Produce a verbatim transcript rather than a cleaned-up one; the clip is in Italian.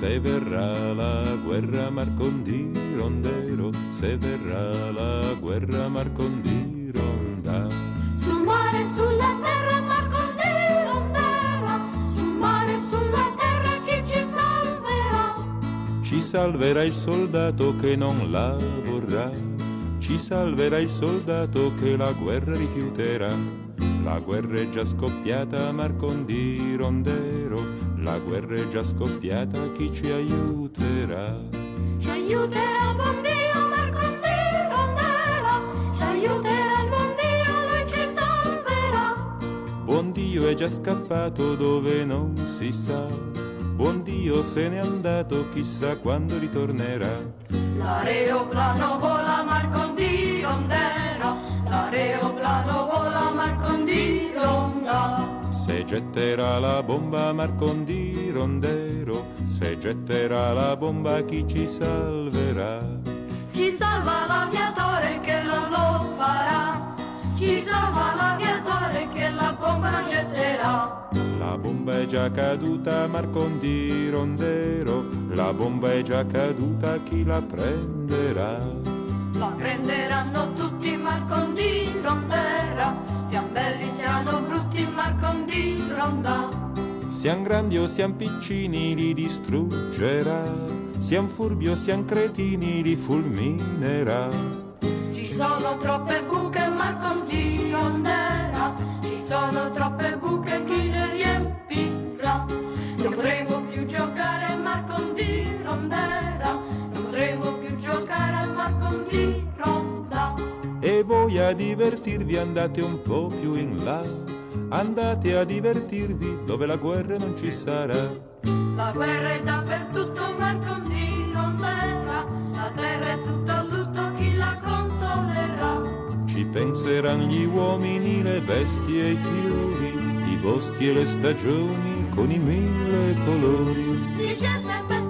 se verrà la guerra Marcondi rondero, se verrà la guerra Marcondi ronda. Sul mare e sulla terra Marcondi rondera, sul mare e sulla terra chi ci salverà? Ci salverà il soldato che non la vorrà, ci salverà il soldato che la guerra rifiuterà. La guerra è già scoppiata Marcondi rondero, la guerra è già scoppiata, chi ci aiuterà? Ci aiuterà il buon Dio Marcondi rondera, ci aiuterà il buon Dio, lui ci salverà. Buon Dio è già scappato dove non si sa, buon Dio se n'è andato, chissà quando ritornerà. L'aeroplano vola Marcondi rondera, l'aeroplano vola Marcondi ronda. Se getterà la bomba Marcondi rondero, se getterà la bomba chi ci salverà? Ci salva l'aviatore che non lo farà, ci salva l'aviatore che la bomba non getterà. La bomba è già caduta Marcondi rondero, la bomba è già caduta, chi la prenderà? La prenderanno tutti Marcondi rondera, siamo belli, siamo brutti Marcondi ronda. Siam grandi o siam piccini li distruggerà, siam furbi o siam cretini li fulminerà. Ci sono troppe buche Marcondi rondera, ci sono troppe buche chi le riempirà. Non potremo più giocare a Marcondi rondera, non potremo più giocare a Marcondi ronda. E voi a divertirvi andate un po' più in là, andate a divertirvi dove la guerra non ci sarà. La guerra è dappertutto Marcondi rondera, la terra è tutta a lutto, chi la consolerà? Ci penseranno gli uomini, le bestie e i fiori, i boschi e le stagioni con i mille colori. Di gente